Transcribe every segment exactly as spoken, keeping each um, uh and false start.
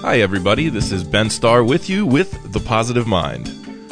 Hi, everybody. This is Ben Starr with you with The Positive Mind,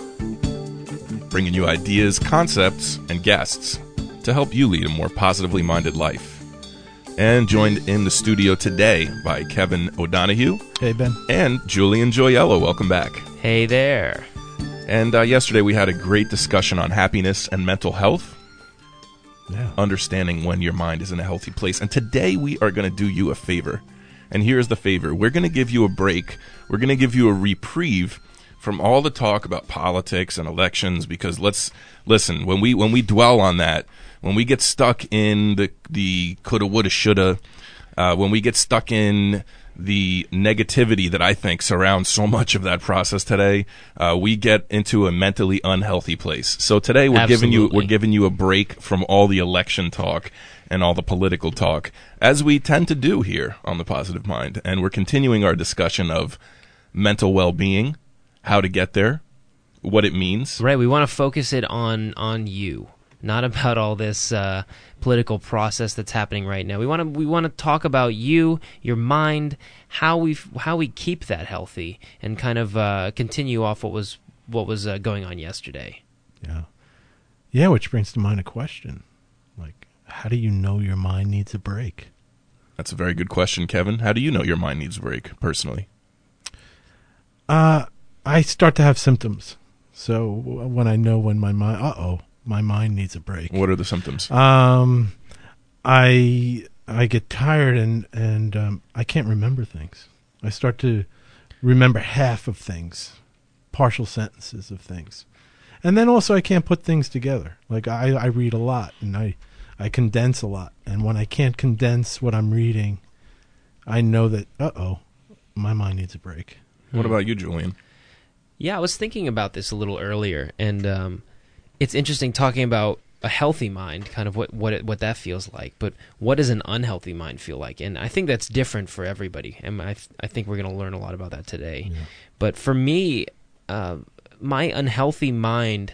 bringing you ideas, concepts, and guests to help you lead a more positively minded life. And joined in the studio today by Kevin O'Donohue. Hey, Ben. And Julian Gioiello. Welcome back. Hey there. And uh, yesterday we had a great discussion on happiness and mental health. Yeah. Understanding when your mind is in a healthy place. And today we are going to do you a favor. And here's the favor. We're going to give you a break. We're going to give you a reprieve from all the talk about politics and elections, because let's listen, when we when we dwell on that, when we get stuck in the the coulda, woulda, shoulda, uh, when we get stuck in the negativity that I think surrounds so much of that process today, uh, we get into a mentally unhealthy place. So today we're Absolutely. giving you we're giving you a break from all the election talk and all the political talk, as we tend to do here on The Positive Mind. And we're continuing our discussion of mental well-being, how to get there, what it means. Right, we want to focus it on on you, not about all this uh, political process that's happening right now. We want to we want to talk about you, your mind, how we how we keep that healthy, and kind of uh, continue off what was what was uh, going on yesterday. Yeah. Yeah, which brings to mind a question. Like, how do you know your mind needs a break? That's a very good question, Kevin. How do you know your mind needs a break, personally? Uh, I start to have symptoms. So when I know when my mind, uh-oh, my mind needs a break. What are the symptoms? Um, I I get tired and, and um, I can't remember things. I start to remember half of things, partial sentences of things. And then also I can't put things together. Like I, I read a lot and I, I condense a lot. And when I can't condense what I'm reading, I know that, uh-oh, my mind needs a break. What about you, Julian? Yeah, I was thinking about this a little earlier, and um, it's interesting talking about a healthy mind, kind of what what it, what that feels like. But what does an unhealthy mind feel like? And I think that's different for everybody. And I th- I think we're going to learn a lot about that today. Yeah. But for me, uh, my unhealthy mind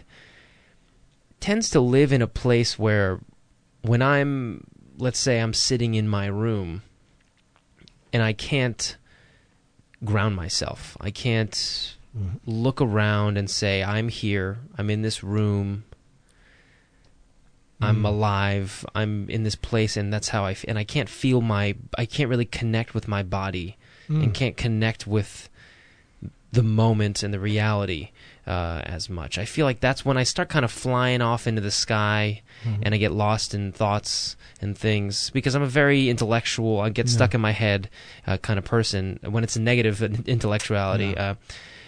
tends to live in a place where, when I'm, let's say, I'm sitting in my room, and I can't ground myself. I can't look around and say, I'm here, I'm in this room, I'm Mm. alive, I'm in this place, and that's how I f- and I can't feel my, I can't really connect with my body, Mm. and can't connect with the moment and the reality uh, as much. I feel like that's when I start kind of flying off into the sky, Mhm. and I get lost in thoughts and things, because I'm a very intellectual, I get Yeah. stuck in my head uh, kind of person. When it's a negative intellectuality, Yeah. uh,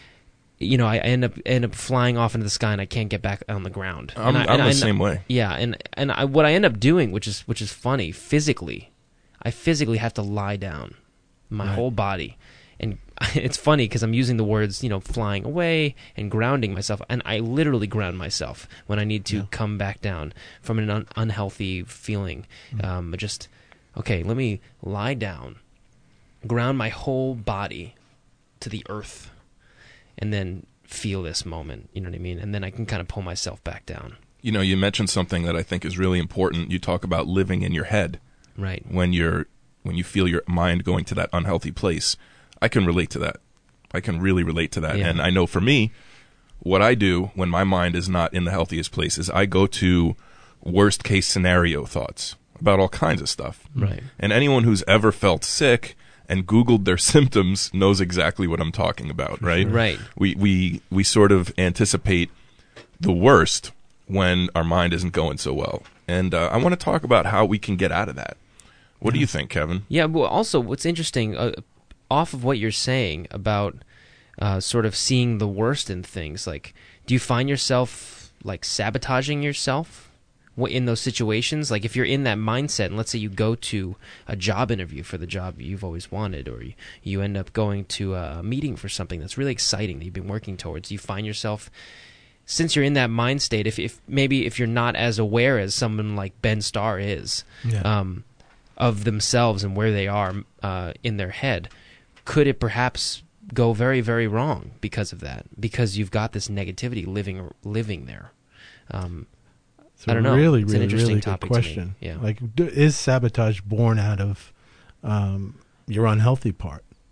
you know, I end up end up flying off into the sky, and I can't get back on the ground. I'm, and I, I'm and the I, same way. Yeah, and and I, what I end up doing, which is which is funny, physically, I physically have to lie down, my Right. whole body, and it's funny because I'm using the words, you know, flying away and grounding myself, and I literally ground myself when I need to Yeah. come back down from an un- unhealthy feeling. Mm. Um, just okay, let me lie down, ground my whole body to the earth, and then feel this moment, you know what I mean? And then I can kind of pull myself back down. You know, you mentioned something that I think is really important. You talk about living in your head Right. when you're when you feel your mind going to that unhealthy place. I can relate to that. I can really relate to that. Yeah. And I know for me, what I do when my mind is not in the healthiest place is I go to worst case scenario thoughts about all kinds of stuff. Right. And anyone who's ever felt sick and Googled their symptoms knows exactly what I'm talking about, right? sure. Right. We we we sort of anticipate the worst when our mind isn't going so well. And uh, I want to talk about how we can get out of that. What do you think, Kevin? Yeah, well, also, what's interesting, uh, off of what you're saying about uh, sort of seeing the worst in things, like, do you find yourself, like, sabotaging yourself wh- in those situations? Like, if you're in that mindset, and let's say you go to a job interview for the job you've always wanted, or you, you end up going to a meeting for something that's really exciting that you've been working towards, do you find yourself, since you're in that mind state, if, if maybe if you're not as aware as someone like Ben Starr is, Yeah. um, of themselves and where they are uh, in their head, could it perhaps go very, very wrong because of that? Because you've got this negativity living living there. Um, It's a I don't know. really, It's an really, interesting really topic good to me. question. Yeah. Like, d- is sabotage born out of um, your unhealthy part?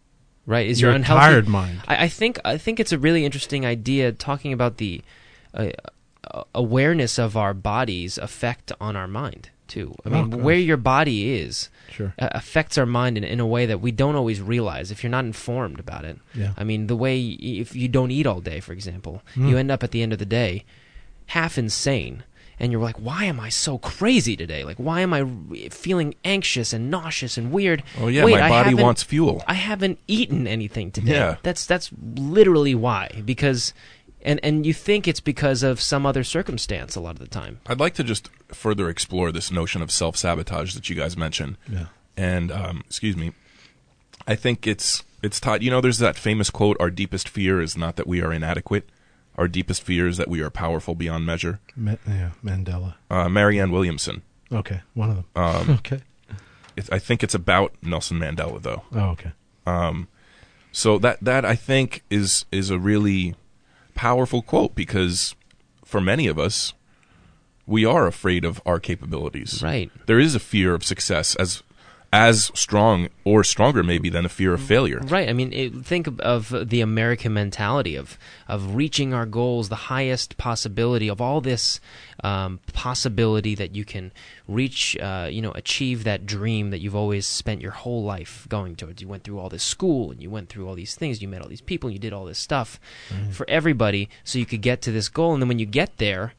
right? Is your, your unhealthy tired mind. I, I think I think it's a really interesting idea talking about the uh, uh, awareness of our body's effect on our mind too. I mean, Oh, where gosh. your body is Sure. uh, affects our mind in, in a way that we don't always realize if you're not informed about it. Yeah. I mean, the way y- if you don't eat all day, for example, Mm. you end up at the end of the day half insane. And you're like, why am I so crazy today? Like, why am I r- feeling anxious and nauseous and weird? Oh yeah, Wait, my I body haven't- wants fuel. I haven't eaten anything today. Yeah. That's that's literally why. Because, and and you think it's because of some other circumstance a lot of the time. I'd like to just further explore this notion of self-sabotage that you guys mentioned. Yeah. And um, excuse me, I think it's it's taught. You know, there's that famous quote: "Our deepest fear is not that we are inadequate. Our deepest fear is that we are powerful beyond measure." Ma- yeah. Mandela. Uh, Marianne Williamson. Okay. One of them. Um, okay. it, I think it's about Nelson Mandela, though. Oh, okay. Um, so that that I think is is a really powerful quote, because for many of us, we are afraid of our capabilities. Right. There is a fear of success as as strong or stronger maybe than a fear of failure. Right. I mean, it, think of, of the American mentality of of reaching our goals, the highest possibility of all this um, possibility that you can reach, uh, you know, achieve that dream that you've always spent your whole life going towards. You went through all this school and you went through all these things. You met all these people. And you did all this stuff for everybody so you could get to this goal. And then when you get there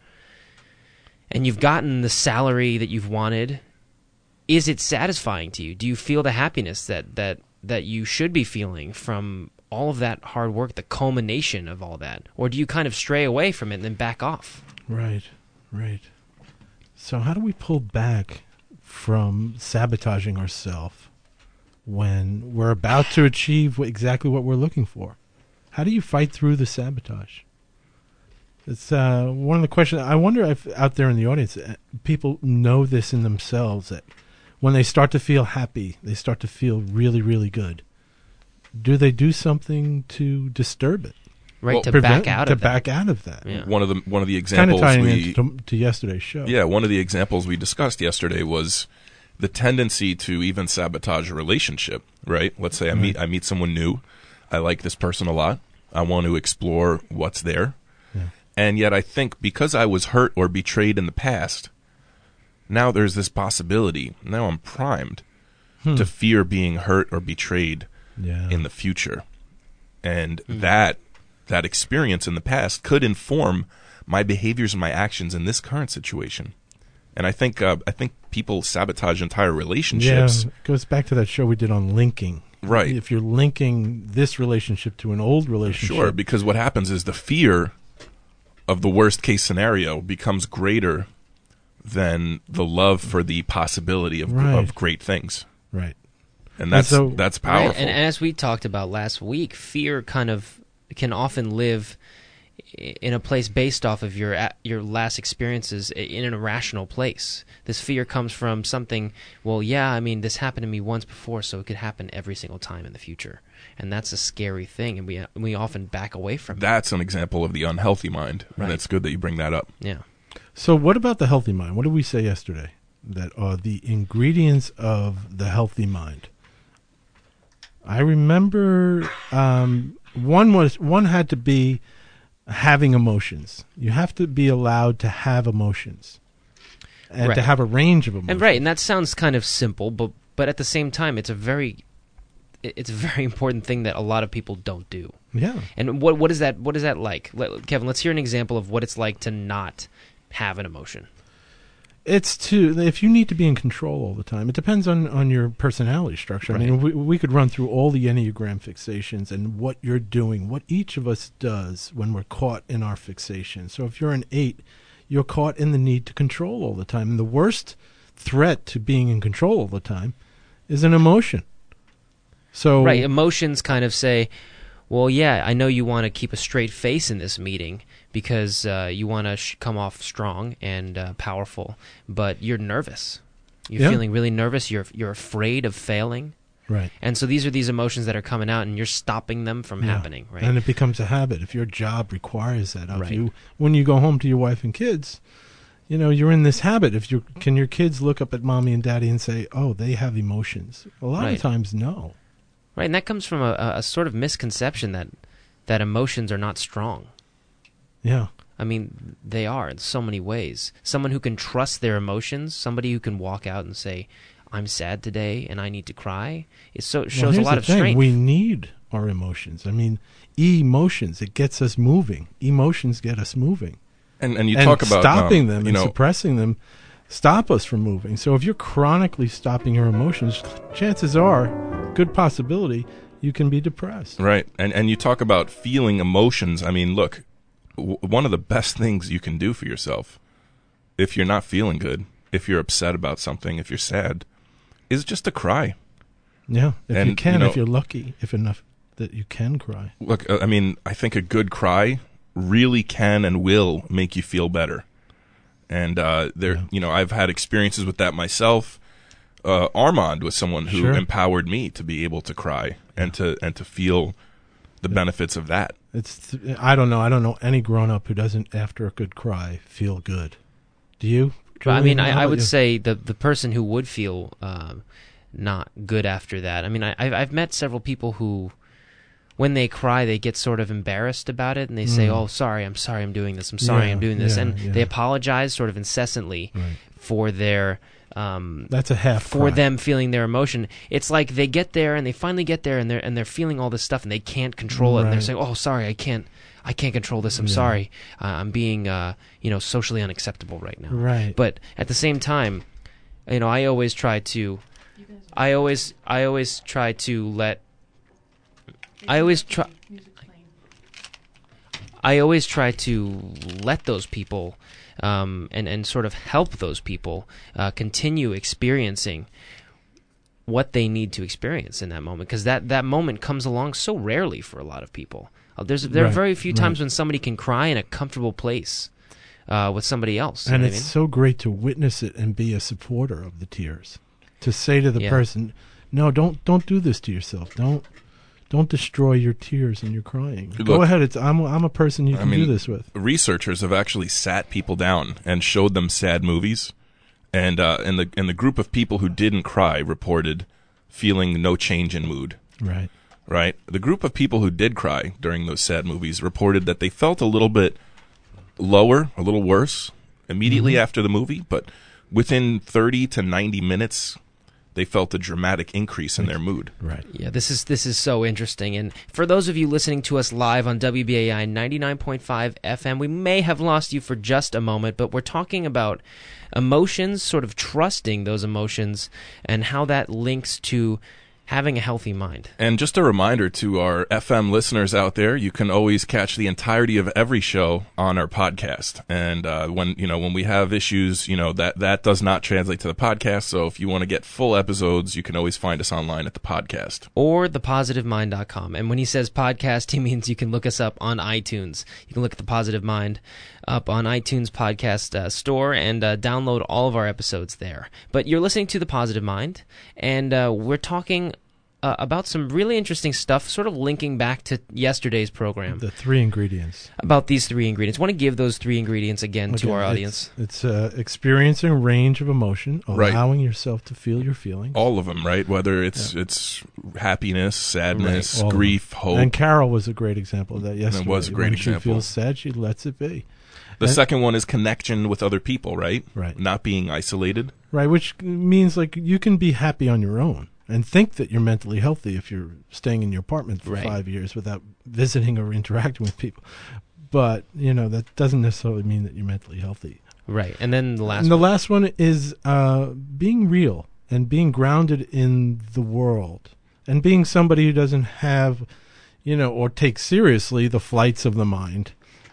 and you've gotten the salary that you've wanted, is it satisfying to you? Do you feel the happiness that, that, that you should be feeling from all of that hard work, the culmination of all that? Or do you kind of stray away from it and then back off? Right. Right. So how do we pull back from sabotaging ourselves when we're about to achieve what, exactly what we're looking for? How do you fight through the sabotage? It's uh, one of the questions. I wonder if out there in the audience, uh, people know this in themselves, that when they start to feel happy, they start to feel really, really good. Do they do something to disturb it? Right, Well, to Prevent- back out to of that. back out of that. Yeah. One of the one of the Kind of examples tying we into to, yesterday's show. yeah one of the examples we discussed yesterday was the tendency to even sabotage a relationship. Right? Let's say I meet I meet someone new. I like this person a lot. I want to explore what's there. Yeah. And yet I think because I was hurt or betrayed in the past, now there's this possibility. Now I'm primed Hmm. to fear being hurt or betrayed Yeah. in the future. And Hmm. that that experience in the past could inform my behaviors and my actions in this current situation. And I think uh, I think people sabotage entire relationships. Yeah, it goes back to that show we did on linking. Right. If you're linking this relationship to an old relationship. Sure, because what happens is the fear of the worst case scenario becomes greater than the love for the possibility of Right. of great things. Right. And that's so- that's Right, powerful. and as we talked about last week, fear kind of can often live i- in a place based off of your a- your last experiences i- in an irrational place. This fear comes from something, well, yeah, I mean, this happened to me once before, so it could happen every single time in the future. And that's a scary thing, and we we often back away from it. That's an example of the unhealthy mind. Right. And it's good that you bring that up. Yeah. So what about the healthy mind? What did we say yesterday? That are the ingredients of the healthy mind. I remember um, one was one had to be having emotions. You have to be allowed to have emotions. And Right. to have a range of emotions. And right, and that sounds kind of simple, but but at the same time, it's a very it- it's a very important thing that a lot of people don't do. Yeah. And what what is that? What is that like, Let, Kevin? Let's hear an example of what it's like to not have an emotion. It's to if you need to be in control all the time. It depends on, on your personality structure. I mean, Right. we we could run through all the Enneagram fixations and what you're doing, what each of us does when we're caught in our fixation. So if you're an eight, you're caught in the need to control all the time. And the worst threat to being in control all the time is an emotion. So Right, emotions kind of say, well, yeah, I know you want to keep a straight face in this meeting because uh, you want to sh- come off strong and uh, powerful, but you're nervous. You're Yeah. feeling really nervous. You're you're afraid of failing. right. And so these are these emotions that are coming out, and you're stopping them from Yeah. happening, right? And it becomes a habit. If your job requires that of Right. you, when you go home to your wife and kids, you know, you're in this habit. If you can your kids look up at mommy and daddy and say, "Oh, they have emotions?" A lot Right. of times, no. Right, and that comes from a, a sort of misconception that that emotions are not strong. Yeah. I mean, they are in so many ways. Someone who can trust their emotions, somebody who can walk out and say, I'm sad today and I need to cry, it so it shows well, a lot the of thing. strength. We need our emotions. I mean, emotions, it gets us moving. Emotions get us moving. And and you and talk about stopping um, them you and know, suppressing them stop us from moving. So if you're chronically stopping your emotions, chances are, good possibility, you can be depressed. right. And and you talk about feeling emotions. I mean, look, w- one of the best things you can do for yourself, if you're not feeling good, if you're upset about something, if you're sad, is just to cry. Yeah, if And, you can, you know- if you're lucky, if enough that you can cry. Look, uh, I mean, I think a good cry really can and will make you feel better. And uh, there, Yeah. you know, I've had experiences with that myself. Uh, Armand was someone who Sure. empowered me to be able to cry and to and to feel the benefits of that. It's I don't know. I don't know any grown up who doesn't, after a good cry, feel good. Do you? But, I mean, Julian? How I, I about would you? say the the person who would feel um, not good after that. I mean, I, I've I've met several people who, when they cry, they get sort of embarrassed about it, and they say, Mm. "Oh, sorry, I'm sorry, I'm doing this. I'm sorry, Yeah, I'm doing this," yeah, and yeah. they apologize sort of incessantly Right. for their. Um, That's a half for cry. them feeling their emotion. It's like they get there and they finally get there and they're and they're feeling all this stuff and they can't control it, and they're Right. saying, "Oh, sorry, I can't, I can't control this. I'm Yeah. sorry. Uh, I'm being, uh, you know, socially unacceptable right now." Right. But at the same time, you know, I always try to, I always, I always try to let, I always try, I always try to let those people, um, and and sort of help those people uh, continue experiencing what they need to experience in that moment, because that, that moment comes along so rarely for a lot of people. Uh, there's there are Right, very few times right. when somebody can cry in a comfortable place uh, with somebody else. You and know it's what I mean? so great to witness it and be a supporter of the tears. To say to the Yeah. person, "No, don't don't do this to yourself. Don't don't destroy your tears and your crying. Go Look, ahead. It's I'm I'm a person you I can mean, do this with." Researchers have actually sat people down and showed them sad movies, and uh, and the and the group of people who didn't cry reported feeling no change in mood. Right. Right? The group of people who did cry during those sad movies reported that they felt a little bit lower, a little worse immediately Mm-hmm. after the movie, but within thirty to ninety minutes, they felt a dramatic increase in their mood. Right. Yeah, this is this is so interesting. And for those of you listening to us live on W B A I ninety-nine point five F M, we may have lost you for just a moment, but we're talking about emotions, sort of trusting those emotions, and how that links to having a healthy mind. And just a reminder to our F M listeners out there, you can always catch the entirety of every show on our podcast. And uh, when you know when we have issues, you know that that does not translate to the podcast. So if you want to get full episodes, you can always find us online at the podcast. Or the positive mind dot com. And when he says podcast, he means you can look us up on iTunes. You can look at The Positive Mind up on iTunes podcast uh, store and uh, download all of our episodes there. But you're listening to The Positive Mind, and uh, we're talking uh, about some really interesting stuff, sort of linking back to yesterday's program The three ingredients. about these three ingredients. I want to give those three ingredients again to Again, our it's- audience. It's, uh, experiencing a range of emotion, Right. allowing yourself to feel your feelings. All of them, right? Whether it's it's happiness, sadness, Right, all of grief, hope. And Carol was a great example of that yesterday. was a great when example. she feels sad, she lets it be. the and- second one is connection with other people, right? Right. Not being isolated. Right, which means like you can be happy on your own and think that you're mentally healthy if you're staying in your apartment for Right. five years without visiting or interacting with people. But, you know, that doesn't necessarily mean that you're mentally healthy. Right. And then the last and the one. last one is uh, being real and being grounded in the world and being somebody who doesn't have, you know, or take seriously the flights of the mind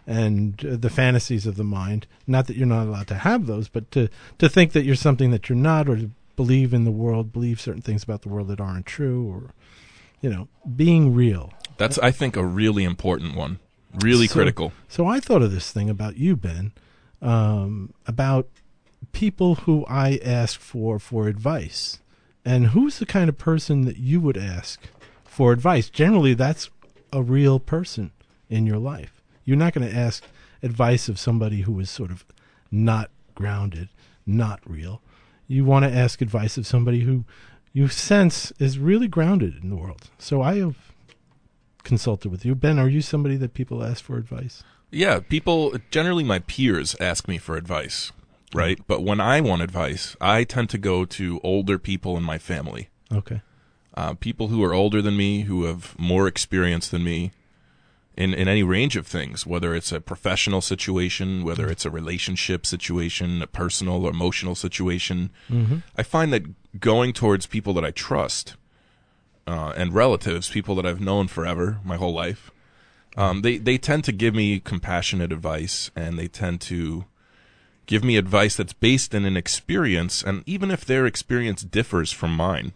and uh, the fantasies of the mind. Not that you're not allowed to have those, but to, to think that you're something that you're not, or to believe in the world, believe certain things about the world that aren't true, or, you know, being real. That's, I think, a really important one. Really So- critical. So I thought of this thing about you, Ben, um, about people who I ask for for advice. And who's the kind of person that you would ask for advice? Generally, that's a real person in your life. You're not going to ask advice of somebody who is sort of not grounded, not real. You want to ask advice of somebody who you sense is really grounded in the world. So I have consulted with you. Ben, are you somebody that people ask for advice? Yeah, people, generally my peers ask me for advice, right? But when I want advice, I tend to go to older people in my family. Okay. Uh, people who are older than me, who have more experience than me in, in any range of things, whether it's a professional situation, whether it's a relationship situation, a personal or emotional situation. Mm-hmm. I find that going towards people that I trust uh, and relatives, people that I've known forever, my whole life, um, they, they tend to give me compassionate advice, and they tend to give me advice that's based in an experience, and even if their experience differs from mine,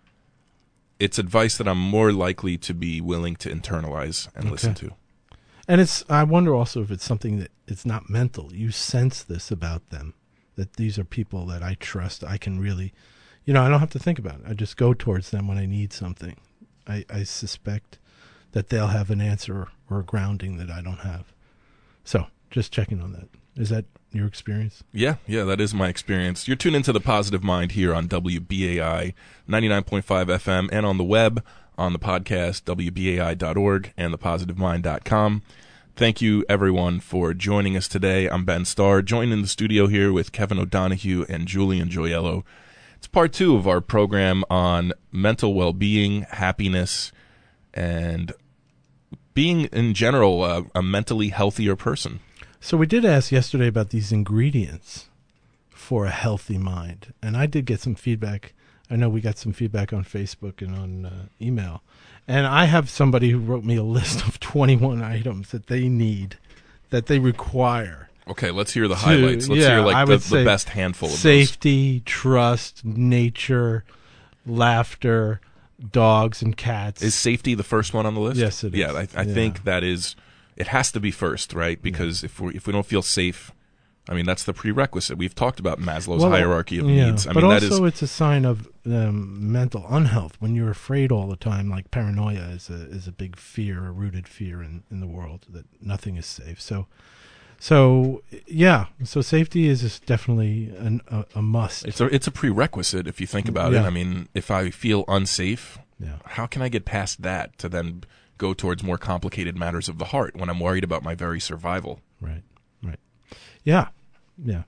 it's advice that I'm more likely to be willing to internalize and Okay. listen to. And it's, I wonder also if it's something that it's not mental. You sense this about them, that these are people that I trust. I can really, you know, I don't have to think about it. I just go towards them when I need something. I, I suspect that they'll have an answer or a grounding that I don't have. So just checking on that. Is that your experience? Yeah, yeah, that is my experience. You're tuned into The Positive Mind here on W B A I ninety-nine point five F M and on the web, on the podcast, W B A I dot org and the positive mind dot com. Thank you, everyone, for joining us today. I'm Ben Starr, joined in the studio here with Kevin O'Donohue and Julian Gioiello. It's part two of our program on mental well-being, happiness, and being, in general, uh, a mentally healthier person. So we did ask yesterday about these ingredients for a healthy mind, and I did get some feedback. I know we got some feedback on Facebook and on uh, email, and I have somebody who wrote me a list of twenty-one items that they need, that they require. Okay, let's hear the To- highlights. Let's yeah, hear I like the, would the say best handful of those. Safety, trust, nature, laughter, dogs and cats. Is safety the first one on the list? Yes, it is. Yeah, I, I Yeah. think that is. It has to be first, right? Because if we if we don't feel safe, I mean that's the prerequisite. We've talked about Maslow's Well, hierarchy of yeah, needs. I but mean that also is it's a sign of um, mental unhealth when you're afraid all the time. Like paranoia is a is a big fear, a rooted fear in, in the world that nothing is safe. So, so yeah, so safety is just definitely an, a, a must. it's a it's a prerequisite if you think about Yeah. it. I mean, if I feel unsafe, yeah, how can I get past that to then go towards more complicated matters of the heart when I'm worried about my very survival? right, right, yeah, yeah.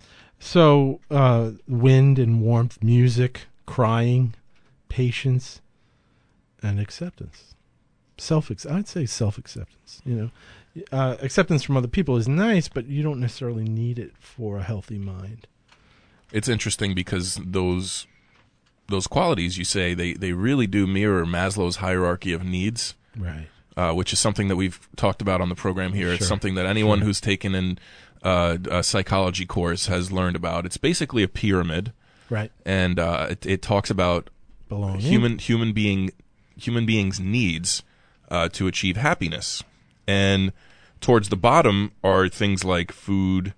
So uh, wind and warmth, music, crying, patience, and acceptance. Self, I'd say self-acceptance. You know, uh, acceptance from other people is nice, but you don't necessarily need it for a healthy mind. It's interesting because those those qualities you say they they really do mirror Maslow's hierarchy of needs. Right. Uh, which is something that we've talked about on the program here. It's Sure. something that anyone Sure. who's taken in uh, a psychology course has learned about. It's basically a pyramid, Right. and uh, it, it talks about Belonging. human human being human beings' needs uh, to achieve happiness. And towards the bottom are things like food,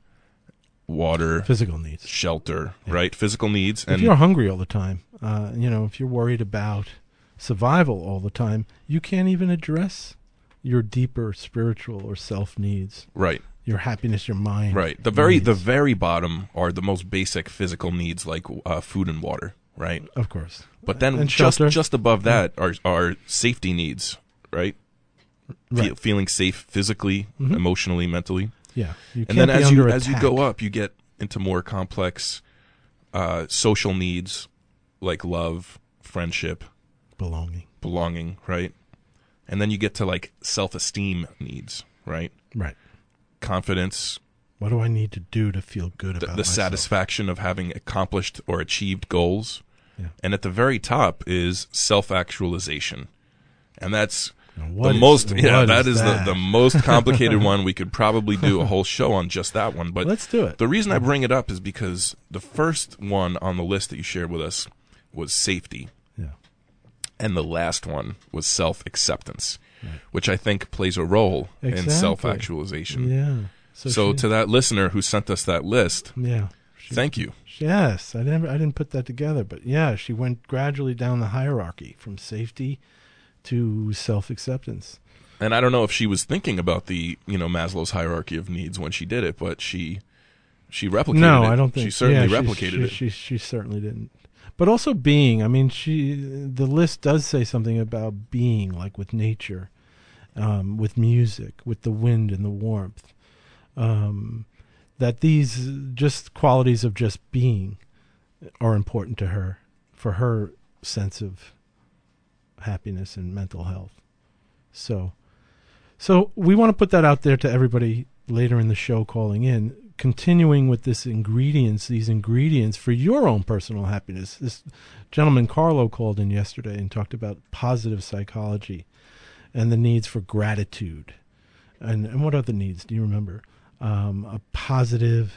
water, Physical needs. shelter, Yeah. right? Physical needs. If And you're hungry all the time, uh, you know, if you're worried about survival all the time, you can't even address your deeper spiritual or self needs, right. your happiness, your mind. Right. The very needs. the very bottom are the most basic physical needs like uh, food and water, right? Of course. But then And just shelter. just above that are are safety needs, right? Right. Fe- feeling safe physically, Mhm. emotionally, mentally. Yeah. You And then can't be as you under as you attack. go up, you get into more complex uh, social needs like love, friendship, belonging. belonging, right? And then you get to like self-esteem needs, right? Right. Confidence, What do I need to do to feel good the, about the myself? satisfaction of having accomplished or achieved goals. Yeah. And at the very top is self-actualization. And that's Now, what the is- most, yeah, what that is, that? The, the most complicated one. We could probably do a whole show on just that one. But Let's do it. the reason I bring it up is because the first one on the list that you shared with us was safety. Yeah. And the last one was self-acceptance, Right. which I think plays a role in Exactly. self-actualization. Yeah. So, she- to that listener who sent us that list, yeah. She- thank you. Yes, I never, I didn't put that together, but yeah, she went gradually down the hierarchy from safety to self-acceptance. And I don't know if she was thinking about the, you know, Maslow's hierarchy of needs when she did it, but she she replicated No, it. I don't think. She certainly yeah, replicated she, it. She, she, she certainly didn't. but also being. I mean, she the list does say something about being, like with nature, um, with music, with the wind and the warmth. Um, that these just qualities of just being are important to her for her sense of happiness and mental health. So, so we want to put that out there to everybody later in the show calling in, continuing with this ingredients, these ingredients for your own personal happiness. This gentleman, Carlo, called in yesterday and talked about positive psychology and the needs for gratitude. And, and what other needs? Do you remember? Um, a positive...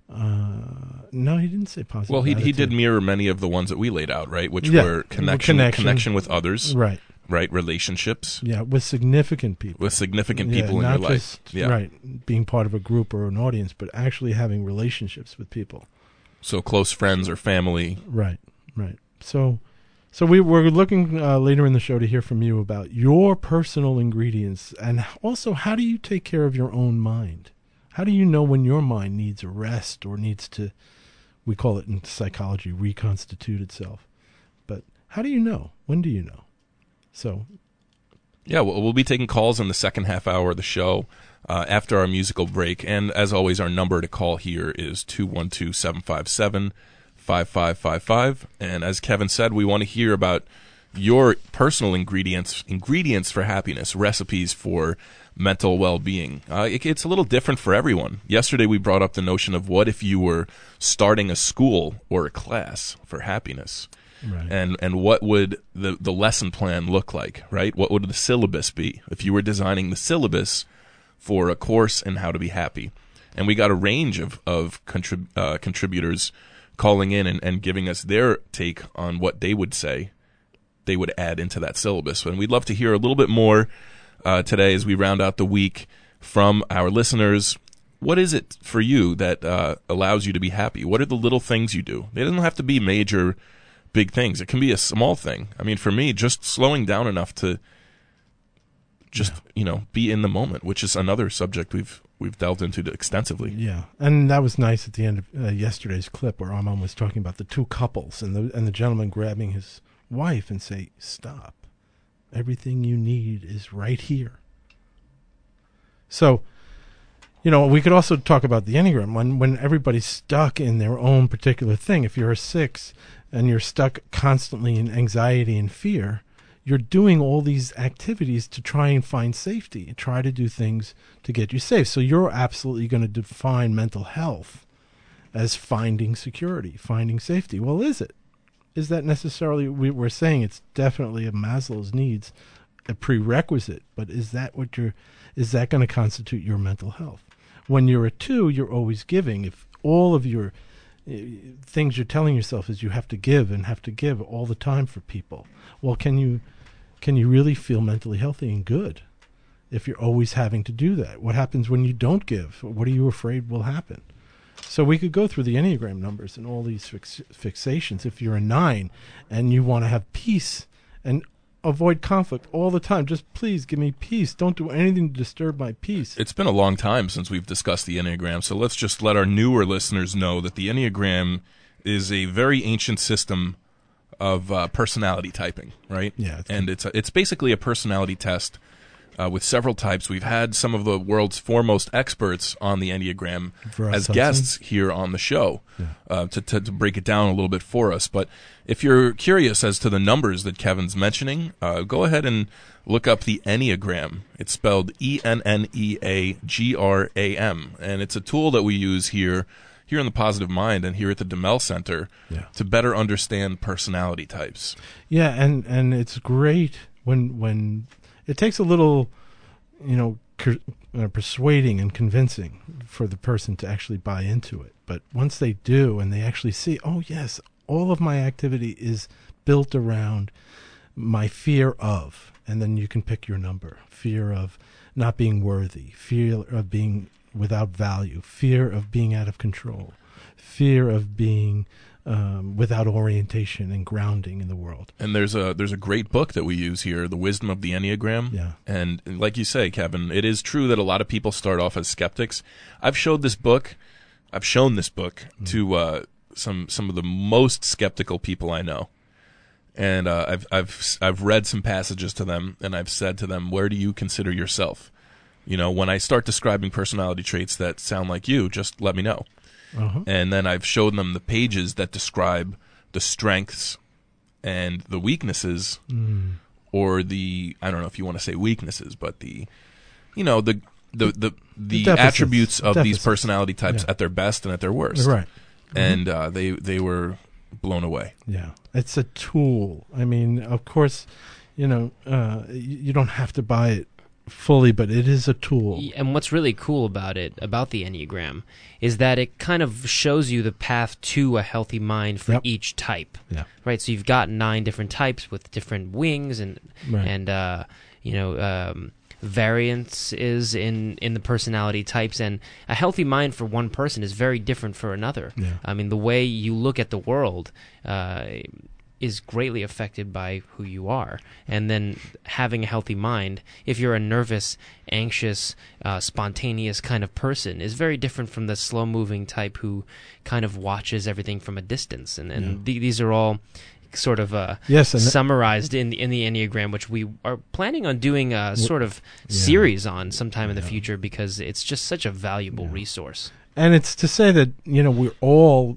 Uh, no, he didn't say positive. Well, he attitude. he did mirror many of the ones that we laid out, right? Which Yeah, were connection, connection. connection with others, Right. right? Relationships Yeah, with significant people. with significant Yeah, people in not your life. just, Yeah. Right, being part of a group or an audience, but actually having relationships with people. So close friends or family. Right, right. So, so we, we're looking uh, later in the show to hear from you about your personal ingredients, and also how do you take care of your own mind? How do you know when your mind needs a rest or needs to, we call it in psychology, reconstitute itself? But how do you know? When do you know? So, Yeah, we'll, we'll be taking calls in the second half hour of the show uh, after our musical break. And as always, our number to call here is two one two, seven five seven, five five five five. And as Kevin said, we want to hear about your personal ingredients, ingredients for happiness, recipes for mental well-being. Uh, it, it's a little different for everyone. Yesterday we brought up the notion of what if you were starting a school or a class for happiness. right. And and what would the, the lesson plan look like, right? What would the syllabus be if you were designing the syllabus for a course in how to be happy? And we got a range of, of contrib- uh, contributors calling in and, and giving us their take on what they would say they would add into that syllabus. And we'd love to hear a little bit more uh, today as we round out the week from our listeners. What is it for you that uh, allows you to be happy? What are the little things you do? They don't have to be major, big things. It can be a small thing. I mean, for me, just slowing down enough to just, yeah. you know, be in the moment, which is another subject we've we've delved into extensively. Yeah, and that was nice at the end of uh, yesterday's clip where Armand was talking about the two couples and the and the gentleman grabbing his wife and say, "Stop. Everything you need is right here." So, you know, we could also talk about the Enneagram. When when everybody's stuck in their own particular thing, if you're a six and you're stuck constantly in anxiety and fear, you're doing all these activities to try and find safety and try to do things to get you safe. So you're absolutely going to define mental health as finding security, finding safety. Well, is it? Is that necessarily, we, we're saying it's definitely a Maslow's needs, a prerequisite, but is that what you're, is that going to constitute your mental health? When you're a two, you're always giving. If all of your uh, things you're telling yourself is you have to give and have to give all the time for people, well, can you, can you really feel mentally healthy and good if you're always having to do that? What happens when you don't give? What are you afraid will happen? So we could go through the Enneagram numbers and all these fix- fixations. If you're a nine and you want to have peace and avoid conflict all the time, just please give me peace. Don't do anything to disturb my peace. It's been a long time since we've discussed the Enneagram, so let's just let our newer listeners know that the Enneagram is a very ancient system of uh, personality typing, right? Yeah. It's and it's a, it's basically a personality test uh, with several types. We've had some of the world's foremost experts on the Enneagram For as us, guests here on the show Yeah. uh, to, to to break it down a little bit for us. But if you're curious as to the numbers that Kevin's mentioning, uh, go ahead and look up the Enneagram. It's spelled E N N E A G R A M, and it's a tool that we use here here in the Positive Mind and here at the DeMel Center Yeah. to better understand personality types. Yeah, and, and it's great when when it takes a little, you know, cur- uh, persuading and convincing for the person to actually buy into it. But once they do and they actually see, oh, yes, all of my activity is built around my fear of, and then you can pick your number, fear of not being worthy, fear of being without value, fear of being out of control, fear of being um, without orientation and grounding in the world. And there's a there's a great book that we use here, The Wisdom of the Enneagram. Yeah. And like you say, Kevin, it is true that a lot of people start off as skeptics. I've showed this book, I've shown this book mm. to uh, some some of the most skeptical people I know, and uh, I've I've I've read some passages to them, and I've said to them, "Where do you consider yourself?" You know, when I start describing personality traits that sound like you, just let me know. Uh-huh. And then I've shown them the pages that describe the strengths and the weaknesses, Mm. or the, I don't know if you want to say weaknesses, but the, you know, the the the, the deficits. attributes of these Deficits. personality types Yeah. at their best and at their worst. Right. And uh, they they were blown away. Yeah, it's a tool. I mean, of course, you know, uh, y- you don't have to buy it fully, but it is a tool. And what's really cool about it, about the Enneagram, is that it kind of shows you the path to a healthy mind for Yep. each type. Yeah. Right? So you've got nine different types with different wings and Right. and uh, you know um, variance is in in the personality types, and a healthy mind for one person is very different for another. Yeah. I mean, the way you look at the world uh, is greatly affected by who you are. And then having a healthy mind, if you're a nervous, anxious, uh, spontaneous kind of person, is very different from the slow-moving type who kind of watches everything from a distance. And, and Yeah. th- these are all sort of uh, Yes, and th- summarized in in the Enneagram, which we are planning on doing a sort of yeah. series on sometime in the Yeah. future, because it's just such a valuable Yeah. resource. And it's to say that, you know, we all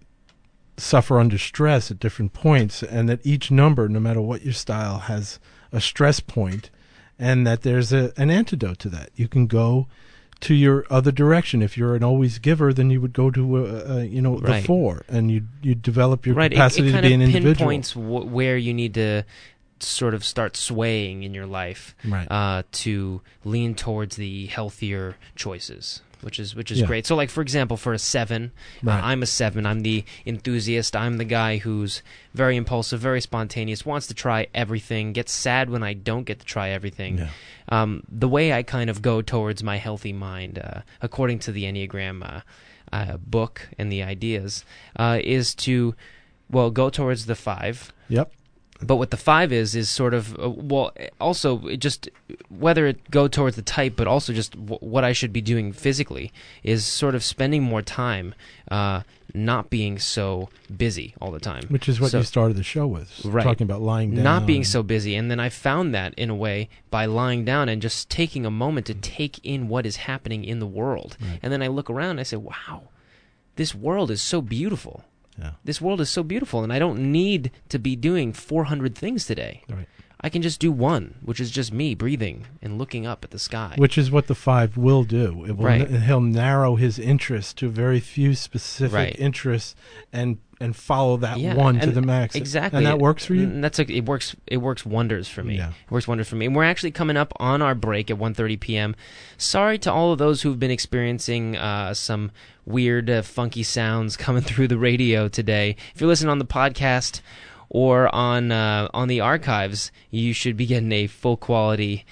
suffer under stress at different points, and that each number, no matter what your style, has a stress point, and that there's a, an antidote to that. You can go to your other direction. If you're an always giver, then you would go to, uh, uh, you know, Right. the four, and you you develop your Right, it, capacity it to kind be of an individual. pinpoints w- where you need to sort of start swaying in your life Right. uh, to lean towards the healthier choices, which is which is Yeah. great. So, like for example, for a seven, Right. uh, I'm a seven. I'm the enthusiast. I'm the guy who's very impulsive, very spontaneous, wants to try everything, gets sad when I don't get to try everything. Yeah. Um, the way I kind of go towards my healthy mind, uh, according to the Enneagram uh, uh, book and the ideas, uh, is to, well, go towards the five. Yep. But what the five is is sort of uh, well, also it just whether it go towards the type, but also just w- what I should be doing physically is sort of spending more time, uh, not being so busy all the time. Which is what So- you started the show with, Right. talking about lying down. Not being so busy, and then I found that in a way by lying down and just taking a moment to take in what is happening in the world, Right. and then I look around and I say, "Wow, this world is so beautiful." Yeah. This world is so beautiful, and I don't need to be doing four hundred things today. Right. I can just do one, which is just me breathing and looking up at the sky. Which is what the five will do. It will Right. n- he'll narrow his interest to very few specific Right. interests and and follow that Yeah, one to and the max. Exactly. And that works for you? Mm, That's a, it works. It works wonders for me. Yeah. It works wonders for me. And we're actually coming up on our break at one thirty p.m. Sorry to all of those who've been experiencing uh, some weird, uh, funky sounds coming through the radio today. If you're listening on the podcast or on uh, on the archives, you should be getting a full quality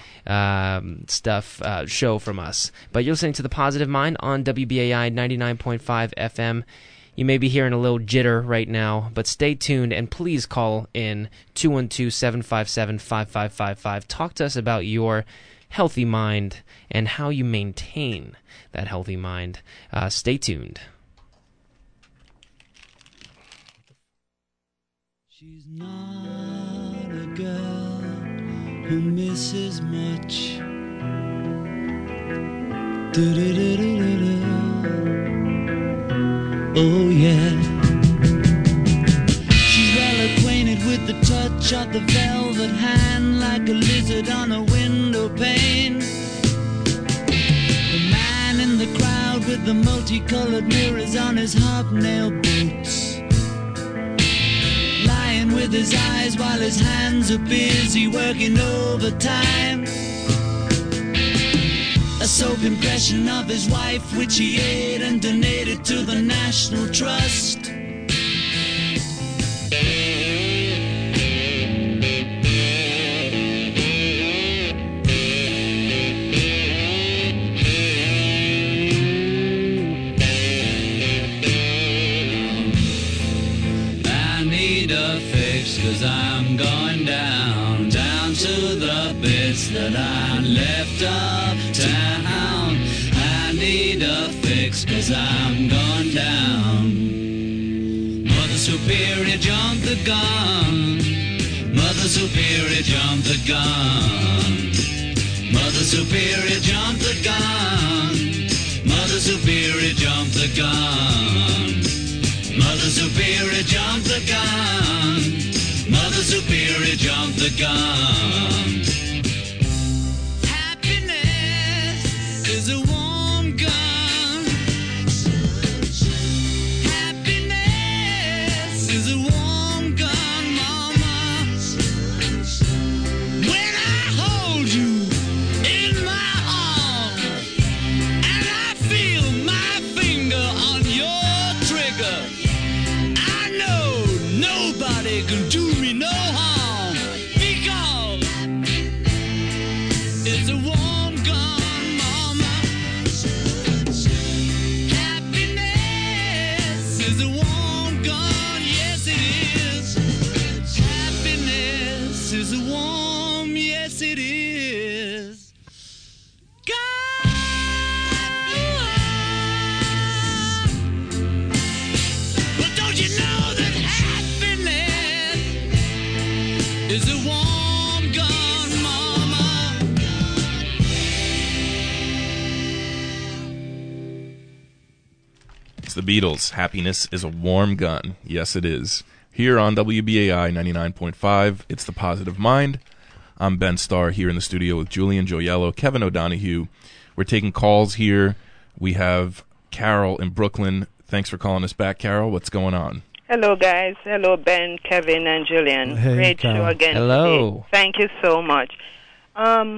um, stuff uh, show from us. But you're listening to The Positive Mind on W B A I ninety-nine point five F M. You may be hearing a little jitter right now, but stay tuned and please call in two one two, seven five seven, five five five five. Talk to us about your healthy mind and how you maintain that healthy mind. Uh, stay tuned. She's not a girl who misses much. Du-du-du-du-du-du. Oh yeah. She's well acquainted with the touch of the velvet hand, like a lizard on a window pane. The man in the crowd with the multicolored mirrors on his hobnail boots, lying with his eyes while his hands are busy working overtime. A soap impression of his wife, which he ate and donated to the National Trust. I need a fix, 'cause I'm going down, down to the bits that I left uptown. I need a fix, 'cause I'm going down. Superior jumped the gun. Mother Superior jumped the gun. Mother Superior jumped the gun. Mother Superior jumped the gun. Mother Superior jumped the gun. Mother Superior jumped the gun. Happiness is a warm gun. Happiness is a warm gun, mama. When I hold you in my arms and I feel my finger on your trigger, I know nobody can do me no harm because it's a warm gun, mama. Happiness is a warm gun, yes it is. Happiness is a warm, yes it is. God. Well, don't you know that happiness is a warm gun, mama? It's the Beatles. Happiness is a warm gun. Yes, it is. Here on W B A I ninety-nine point five, it's The Positive Mind. I'm Ben Starr here in the studio with Julian Joyello, Kevin O'Donohue. We're taking calls here. We have Carol in Brooklyn. Thanks for calling us back, Carol. What's going on? Hello, guys. Hello, Ben, Kevin, and Julian. Hey, Great Carol. show again. Hello. today. Thank you so much. Um,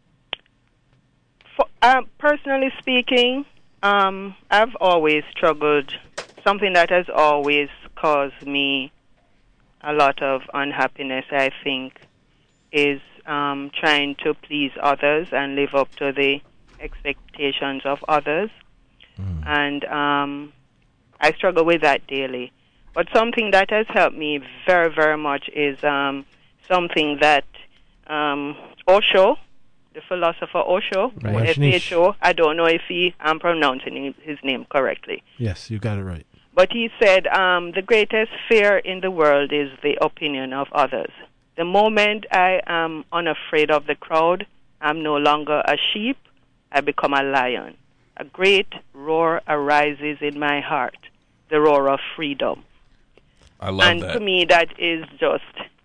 for, uh, personally speaking, um, I've always struggled. Something that has always caused me a lot of unhappiness, I think, is um, trying to please others and live up to the expectations of others. Mm. And um, I struggle with that daily. But something that has helped me very, very much is um, something that um, Osho, the philosopher Osho, Right. S H O, I don't know if he, I'm pronouncing his name correctly. Yes, you got it right. But he said um, the greatest fear in the world is the opinion of others. The moment I am unafraid of the crowd, I'm no longer a sheep, I become a lion. A great roar arises in my heart, the roar of freedom. I love and that. to me, that is just,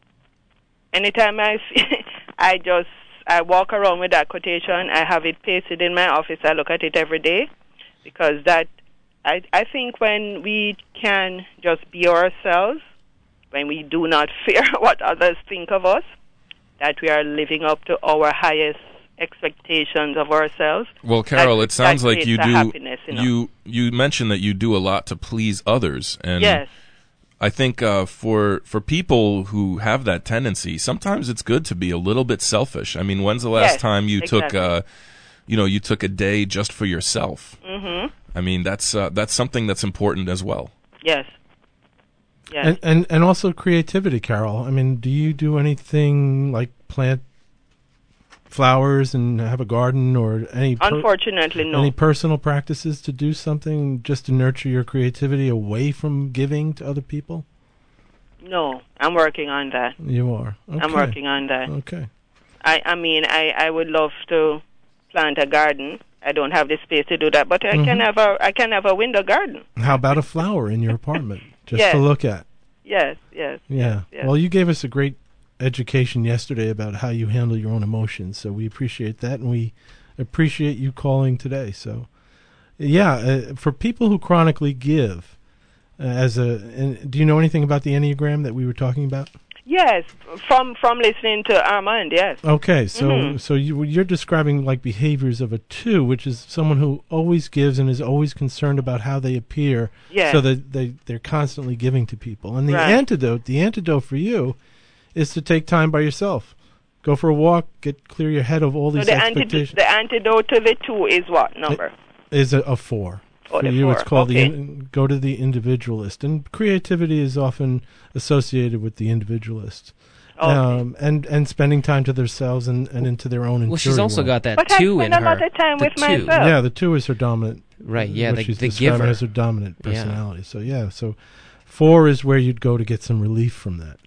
anytime I, I just, I walk around with that quotation, I have it pasted in my office, I look at it every day, because that, I, I think when we can just be ourselves, when we do not fear what others think of us, that we are living up to our highest expectations of ourselves. Well, Carol, that- it sounds that like you creates a do. happiness, you know. You you mentioned that you do a lot to please others, and Yes. I think uh, for for people who have that tendency, sometimes it's good to be a little bit selfish. I mean, when's the last Yes, time you took, exactly. uh, you know, you took a day just for yourself? Mm-hmm. I mean, that's uh, that's something that's important as well. Yes. Yes. And, and and also creativity, Carol. I mean, do you do anything like plant flowers and have a garden, or any per- Unfortunately, no. any personal practices to do something just to nurture your creativity away from giving to other people? No, I'm working on that. You are. Okay. I'm working on that. Okay. I, I mean, I, I would love to plant a garden. I don't have the space to do that, but I can Mhm. have a I can have a window garden. How about a flower in your apartment, just Yes. to look at? Yes, yes. Yeah. yes. Well, you gave us a great education yesterday about how you handle your own emotions, so we appreciate that, and we appreciate you calling today. So, yeah, uh, for people who chronically give, uh, as a, and do you know anything about the Enneagram that we were talking about? Yes, from from listening to Armand, yes. Okay, so Mhm. so you you're describing like behaviors of a two, which is someone who always gives and is always concerned about how they appear, Yes. so that they they're constantly giving to people. And the Right. antidote, the antidote for you, is to take time by yourself, go for a walk, get clear your head of all So these the, antid- expectations. the antidote to the two is what number? Is a, a four. Oh, For the you, four. it's called Okay. the in, go to the individualist, and creativity is often associated with the individualist. Okay. Um, and, and spending time to themselves and, and into their own Well, she's interior also world. got that But I two in spend a her. lot of time the with two. myself. Yeah, the two is her dominant. Right, yeah, what the, she's the describing giver. as her dominant Yeah. personality. So yeah, so Four is where you'd go to get some relief from that.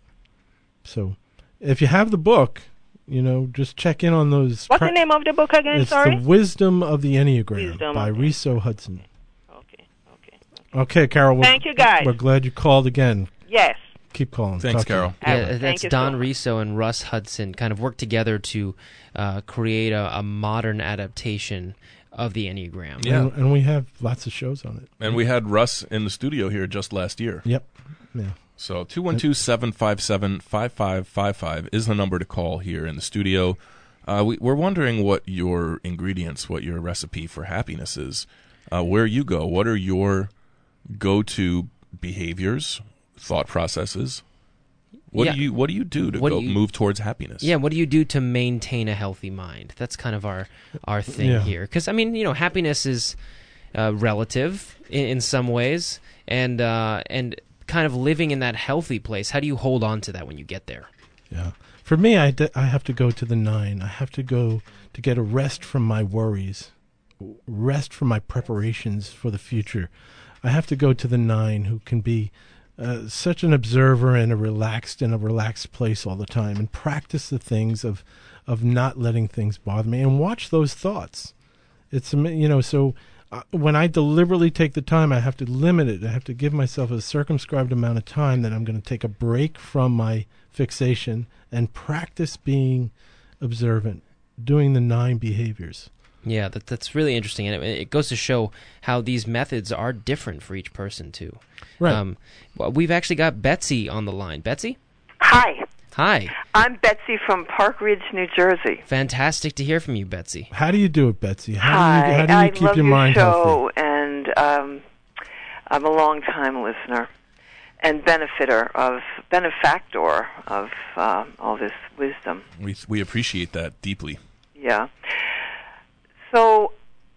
So if you have the book, you know, just check in on those. What's pra- the name of the book again? It's Sorry? The Wisdom of the Enneagram Wisdom, by okay. Riso Hudson. Okay, okay. Okay, Carol. we're- Thank you, guys. We're glad you called again. Yes. Keep calling. Thanks, Talk to you. Carol. I will. Yeah, Thank that's you so Don much. Riso and Russ Hudson kind of work together to uh, create a, a modern adaptation of the Enneagram. Yeah. And, and we have lots of shows on it. And we had Russ in the studio here just last year. Yep. Yeah. So two one two, seven five seven, five five five five is the number to call here in the studio. Uh, we, we're wondering what your ingredients, what your recipe for happiness is. Uh, where you go, what are your go-to behaviors, thought processes? What Yeah. do you What do you do to What go do you- move towards happiness? Yeah, what do you do to maintain a healthy mind? That's kind of our our thing Yeah. here. Because I mean, you know, happiness is uh, relative in, in some ways, and uh, and kind of living in that healthy place. How do you hold on to that when you get there? Yeah. For me, I, d- I have to go to the nine. I have to go to get a rest from my worries, rest from my preparations for the future. I have to go to the nine, who can be uh, such an observer and a relaxed in a relaxed place all the time, and practice the things of of not letting things bother me, and watch those thoughts. It's ama- you know so. Uh, when I deliberately take the time, I have to limit it. I have to give myself a circumscribed amount of time that I'm going to take a break from my fixation and practice being observant, doing the nine behaviors. Yeah, that that's really interesting, and it, it goes to show how these methods are different for each person too. Right. Um, well, we've actually got Betsy on the line. Betsy, Hi, hi. I'm Betsy from Park Ridge, New Jersey. Fantastic to hear from you, Betsy. How do you do it, Betsy? How Hi, do you, how do you I keep love your mind show, healthy? and um, I'm a long-time listener and benefiter of benefactor of uh, all this wisdom. We we appreciate that deeply. Yeah. So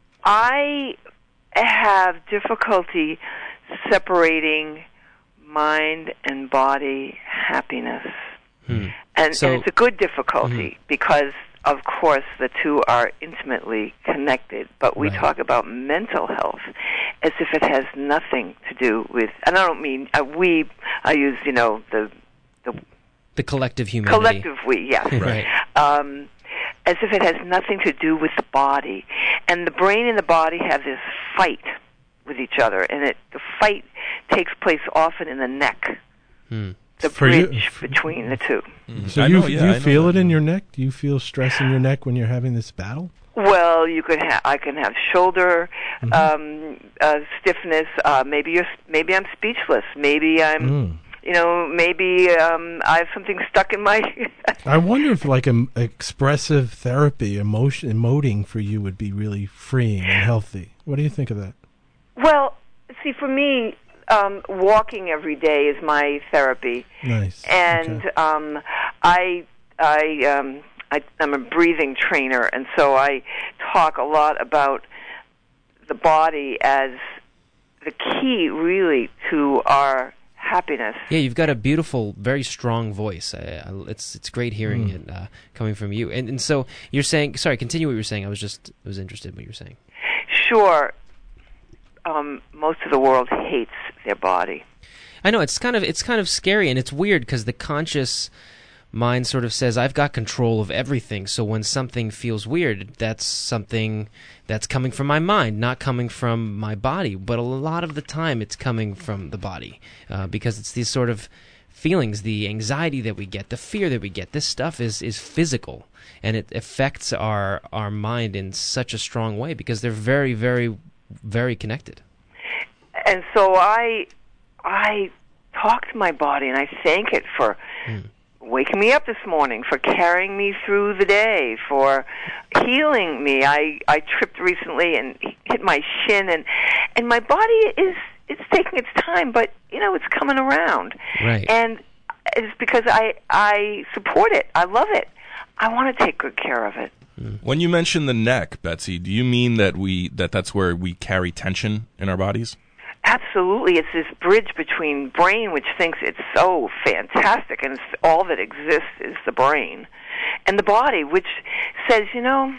I have difficulty separating mind and body happiness. Hmm. And, So- and it's a good difficulty because, of course, the two are intimately connected. But we Right. talk about mental health as if it has nothing to do with, and I don't mean uh, we, I use, you know, the, the The collective humanity. collective we, yes. Right. Um, as if it has nothing to do with the body. And the brain and the body have this fight with each other, and it the fight takes place often in the neck, Hmm. the For you- bridge between the two. So I you know, yeah, do I you know feel that. it in your neck? Do you feel stress in your neck when you're having this battle? Well, you could ha- I can have shoulder Mm-hmm. um, uh, stiffness. Uh, maybe you're maybe I'm speechless. Maybe I'm Mm. you know maybe um, I have something stuck in my. I wonder if like a expressive therapy, emotion, emoting for you would be really freeing and healthy. What do you think of that? Well, see, for me, um, walking every day is my therapy, Nice. and Okay. um, I I, um, I I'm a breathing trainer, and so I talk a lot about the body as the key, really, to our happiness. Yeah, you've got a beautiful, very strong voice. I, I, it's it's great hearing Mm. it uh, coming from you. And and so you're saying, sorry, continue what you were saying. I was just I was interested in what you were saying. Sure, um, most of the world hates their body. I know it's kind of it's kind of scary, and it's weird because the conscious mind sort of says I've got control of everything. So when something feels weird, that's something that's coming from my mind, not coming from my body. But a lot of the time, it's coming from the body uh, because it's these sort of feelings, the anxiety that we get, the fear that we get. This stuff is is physical, and it affects our our mind in such a strong way because they're very, very, very connected. And so I, I talk to my body and I thank it for Mm. waking me up this morning, for carrying me through the day, for healing me. I, I tripped recently and hit my shin, and and my body is it's taking its time, but you know it's coming around. Right. And it's because I I support it. I love it. I want to take good care of it. When you mention the neck, Betsy, do you mean that we that that's where we carry tension in our bodies? Absolutely. It's this bridge between brain, which thinks it's so fantastic and it's all that exists is the brain, and the body, which says, you know,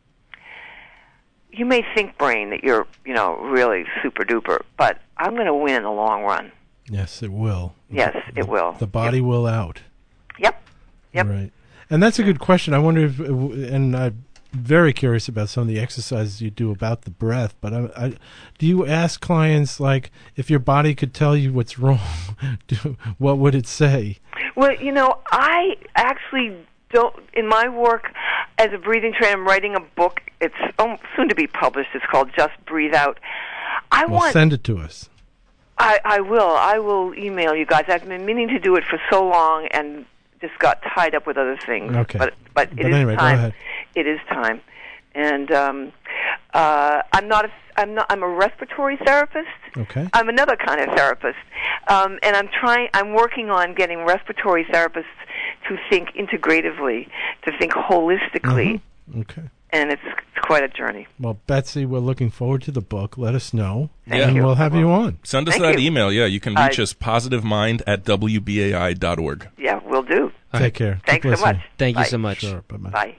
you may think, brain, that you're, you know, really super duper, but I'm going to win in the long run. Yes, it will. Yes, it will. The body Yep. will out. Yep. Yep. Right. And that's a good question. I wonder if, and I'm very curious about some of the exercises you do about the breath, but I, I, do you ask clients, like, if your body could tell you what's wrong, do, what would it say? Well, you know, I actually don't, in my work as a breathing trainer, I'm writing a book. It's um, soon to be published. It's called Just Breathe Out. I Well, want. send it to us. I, I will. I will email you guys. I've been meaning to do it for so long and just got tied up with other things. Okay. But but it But is anyway, go time. ahead. It is time. And um, uh, I'm not. A, I'm not. I'm a respiratory therapist. Okay. I'm another kind of therapist, um, and I'm trying. I'm working on getting respiratory therapists to think integratively, to think holistically, Mhm. Okay. and it's, it's quite a journey. Well, Betsy, we're looking forward to the book. Let us know, Thank and you. we'll have you on. Send us Thank that you. email. Yeah, you can reach I- us positivemind at w b a i dot org. Yeah, we'll do. Take care. Keep Thanks so listening. much. Thank you Bye. so much. Sure. Bye-bye. Bye.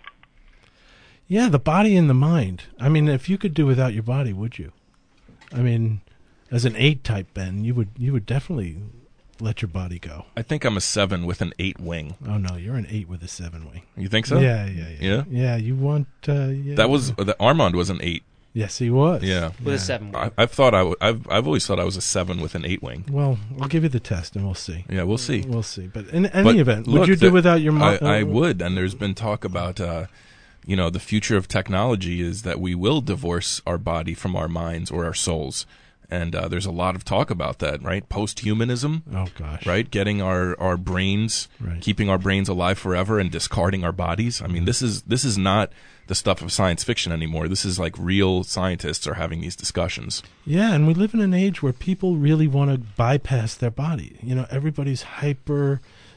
Yeah, the body and the mind. I mean, if you could do without your body, would you? I mean, as an eight type, Ben, you would you would definitely let your body go. I think I'm a seven with an eight wing. Oh no, you're an eight with a seven wing. You think so? Yeah, yeah, yeah. Yeah? Yeah, you want. Uh, yeah. That was the Armand was an eight. Yes, he was. Yeah. With a seven. I, I've thought I w- I've I've always thought I was a seven with an eight wing. Well, I'll give you the test, and we'll see. Yeah, we'll see. We'll see. But in any But event, look, would you do the- without your mind? I, I would, and there's been talk about, uh, you know, the future of technology is that we will divorce our body from our minds or our souls, and uh, there's a lot of talk about that, right? Post-humanism, Oh gosh. right? Getting our, our brains, Right. keeping our brains alive forever, and discarding our bodies. I mean, this is this is not the stuff of science fiction anymore. This is like real scientists are having these discussions. Yeah, and we live in an age where people really want to bypass their body. You know, everybody's hyper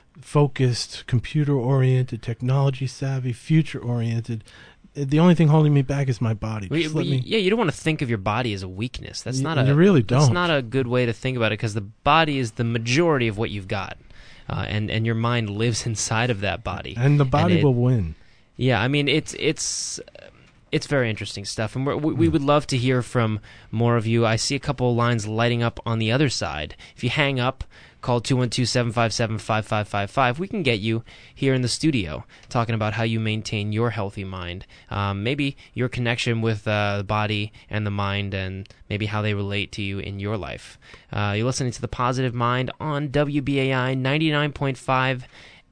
focused, computer oriented, technology savvy, future oriented. The only thing holding me back is my body. Well, Just you- let me- yeah, you don't want to think of your body as a weakness. That's You- not a. you really That's don't. not a good way to think about it because the body is the majority of what you've got, uh, and and your mind lives inside of that body. and the body it- will win. Yeah, I mean it's it's it's very interesting stuff, and we're, we we would love to hear from more of you. I see a couple of lines lighting up on the other side. If you hang up, call two one two, seven five seven, five five five five. We can get you here in the studio talking about how you maintain your healthy mind, um, maybe your connection with uh, the body and the mind, and maybe how they relate to you in your life. Uh, you're listening to The Positive Mind on W B A I ninety-nine point five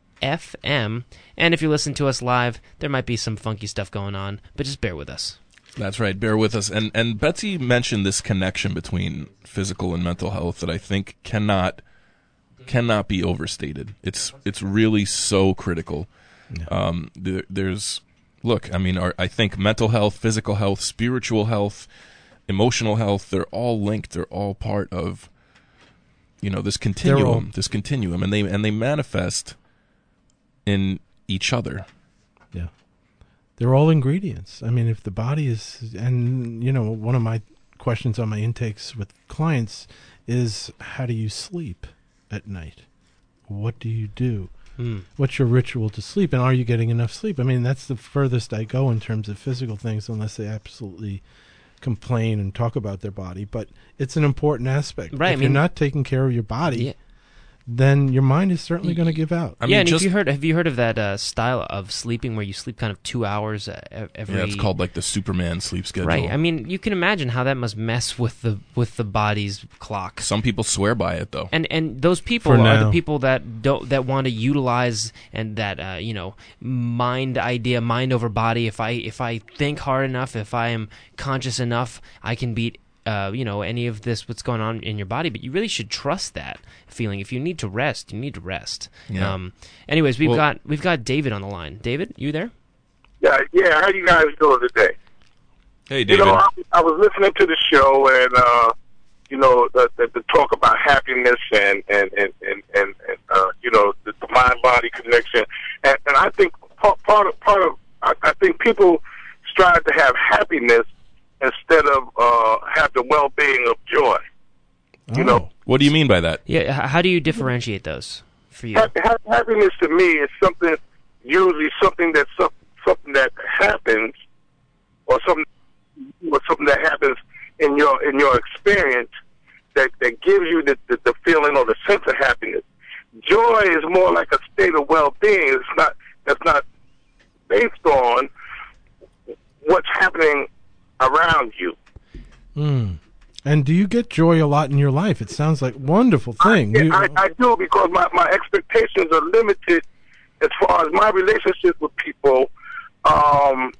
F M, and if you listen to us live, there might be some funky stuff going on, but just bear with us. That's right. Bear with us. And and Betsy mentioned this connection between physical and mental health that I think cannot cannot be overstated. It's it's really so critical. Um, there, there's look. I mean, our, I think mental health, physical health, spiritual health, emotional health. They're all linked. They're all part of you know this continuum. all- This continuum, and they and they manifest in each other. Yeah. They're all ingredients. I mean, if the body is, and, you know, one of my questions on my intakes with clients is, how do you sleep at night? What do you do? Mm. What's your ritual to sleep? And are you getting enough sleep? I mean, that's the furthest I go in terms of physical things, unless they absolutely complain and talk about their body. But it's an important aspect. Right, If I you're mean- not taking care of your body, Yeah. then your mind is certainly going to give out. I yeah, mean, and just if you heard, have you heard of that uh, style of sleeping where you sleep kind of two hours uh, e- every? yeah, it's called like the Superman sleep schedule. Right. I mean, you can imagine how that must mess with the with the body's clock. Some people swear by it though. And and those people For are now. the people that don't that want to utilize and that uh, you know mind idea, mind over body. If I if I think hard enough, if I am conscious enough, I can beat. Uh, you know, any of this, what's going on in your body, but you really should trust that feeling. If you need to rest, you need to rest. Yeah. Um, anyways, we've Well- got we've got David on the line. David, you there? Yeah, yeah. How you guys doing today? Hey, You David. know, I, I was listening to the show, and uh, you know, the, the, the talk about happiness and and and and, and, and uh, you know, the, the mind-body connection, and, and I think part, part of part of I, I think people strive to have happiness instead of uh, have the well-being of joy. You Oh. know, What do you mean by that? Yeah. h- How do you differentiate those for you? Ha- ha- happiness to me is something, usually something that some, something that happens, or something, or something that happens in your in your experience that, that gives you the, the, the feeling or the sense of happiness. Joy is more like a state of well-being. It's not that's not based on what's happening around you. Mm. And do you get joy a lot in your life? It sounds like a wonderful thing. I, You- I, I do, because my, my expectations are limited as far as my relationships with people. Um,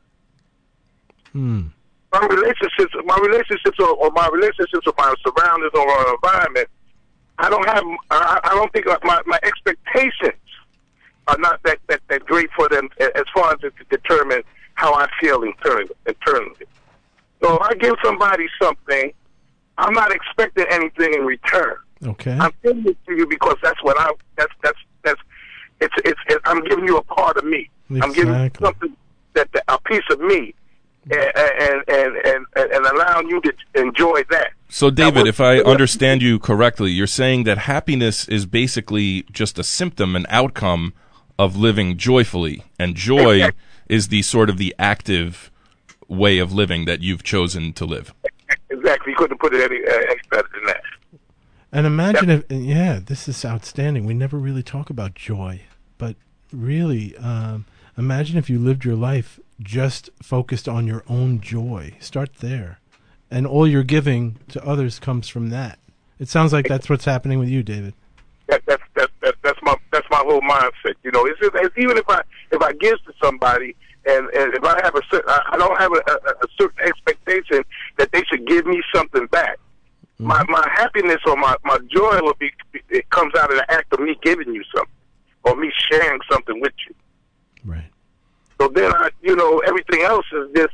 Hmm. my relationships, my relationships, or, or my relationships with my surroundings or my environment. I don't have. I, I don't think my, my expectations are not that, that, that great for them as far as to determine how I feel internally. internally. So if I give somebody something, I'm not expecting anything in return. Okay. I'm giving it to you because that's what I. That's that's that's. It's it's. It, I'm giving you a part of me. I'm giving you Exactly. something that, that a piece of me, and and and and, and allowing you to enjoy that. So, David, Now, if I understand you correctly, you're saying that happiness is basically just a symptom, an outcome of living joyfully, and joy Exactly. is the sort of the active way of living that you've chosen to live. Exactly. You couldn't put it any uh, any better than that. And imagine if, yeah, this is outstanding. We never really talk about joy, but really, um, imagine if you lived your life just focused on your own joy. Start there. And all you're giving to others comes from that. It sounds like that's what's happening with you, David. That, that's that's that's that's my that's my whole mindset. You know, it's, just, it's even if I if I give to somebody, and, and if I have a certain, I I don't have a, a, a certain expectation that they should give me something back. Mm-hmm. My my happiness or my, my joy will be, it comes out of the act of me giving you something or me sharing something with you. Right. So then I, you know, everything else is just,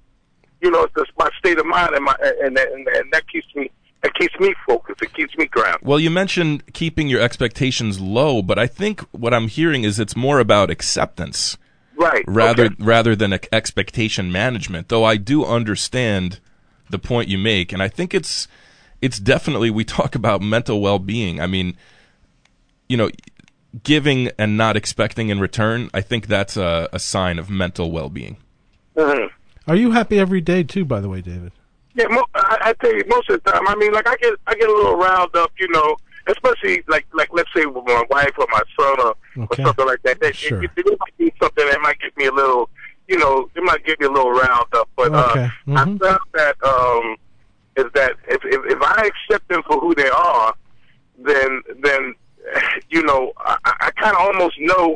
you know, it's just my state of mind, and my and and, and that keeps me that keeps me focused. It keeps me grounded. Well, you mentioned keeping your expectations low, but I think what I'm hearing is it's more about acceptance. Right. Rather okay. rather than ex- expectation management, though I do understand the point you make, and I think it's it's definitely, we talk about mental well-being. I mean, you know, giving and not expecting in return, I think that's a, a sign of mental well-being. Mm-hmm. Are you happy every day too, by the way, David? Yeah, mo- I, I tell you, most of the time, I mean, like I get I get a little riled up, you know, especially like like let's say with my wife or my son or, Okay. or something like that. They, Sure. if, if they might do something that might get me a little, you know, it might get me a little riled up. But Okay. uh, Mhm. I found that um, is that if, if if I accept them for who they are, then then you know I, I kind of almost know.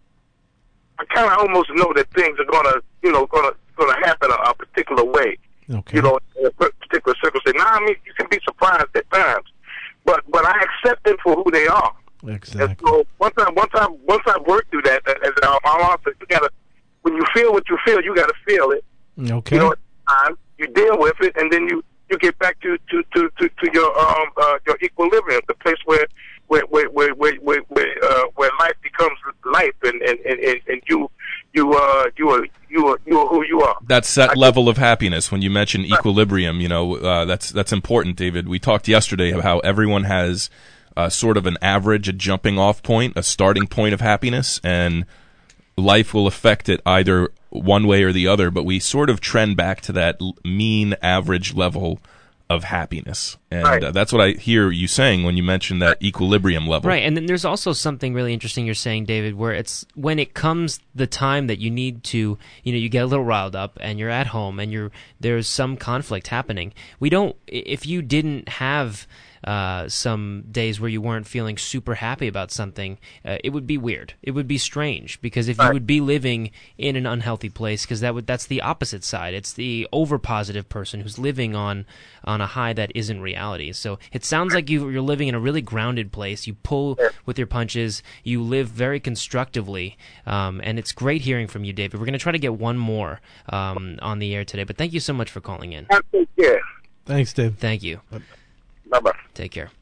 I kind of almost know that things are gonna, you know, gonna gonna happen a, a particular way. Okay. You know, in a particular circumstance. Now, I mean, you can be surprised at times, but but I accept them for who they are. Exactly. And so once I once I once I work through that, as our mom said, you gotta, when you feel what you feel, you gotta feel it. Okay. You know, time you deal with it, and then you, you get back to to, to, to, to your um uh, your equilibrium, the place where where where where where where, where, uh, where life becomes life, and and, and, and you you uh you are you are you are who you are. That's that I level of happiness. When you mention equilibrium, you know, uh, that's that's important, David. We talked yesterday of how everyone has uh, sort of an average, a jumping off point, a starting point of happiness, and life will affect it either one way or the other, but we sort of trend back to that l- mean average level of happiness. And Right. uh, that's what I hear you saying when you mention that equilibrium level. Right, and then there's also something really interesting you're saying, David, where it's when it comes the time that you need to, you know, you get a little riled up and you're at home and you're there's some conflict happening. We don't, if you didn't have uh, some days where you weren't feeling super happy about something, uh, it would be weird. It would be strange because if you Right. would be living in an unhealthy place, because that would that's the opposite side. It's the over positive person who's living on on a high that isn't reality. So it sounds like you you're living in a really grounded place. You pull with your punches. You live very constructively, um, and it's great hearing from you, David. We're going to try to get one more um, on the air today, but thank you so much for calling in. I think, yeah. Thanks, Dave. Thank you. Bye bye. Take care.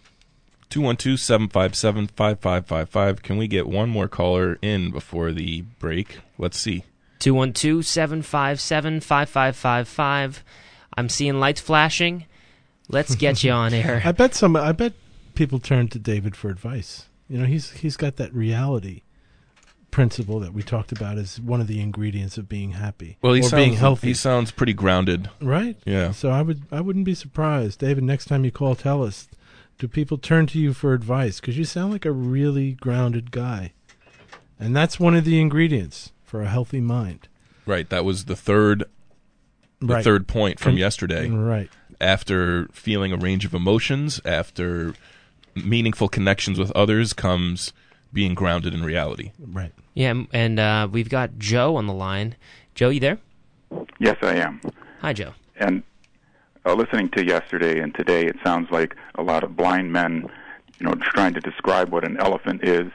two one two, seven five seven, five five five five. Can we get one more caller in before the break? Let's see. two one two, seven five seven, five five five five. I'm seeing lights flashing. Let's get you on I air. bet some. I bet people turn to David for advice. You know, he's he's got that reality principle that we talked about is one of the ingredients of being happy Well, he or sounds being healthy. he sounds pretty grounded. Right? Yeah. So I would I wouldn't be surprised, David. Next time you call, tell us. Do people turn to you for advice? Because you sound like a really grounded guy, and that's one of the ingredients for a healthy mind. Right. That was the third the Right. third point from And- yesterday. Right. After feeling a range of emotions, after meaningful connections with others, comes being grounded in reality. Right. Yeah, m- and uh, we've got Joe on the line. Joe, you there? Yes, I am. Hi, Joe. And uh, listening to yesterday and today, it sounds like a lot of blind men, you know, trying to describe what an elephant is.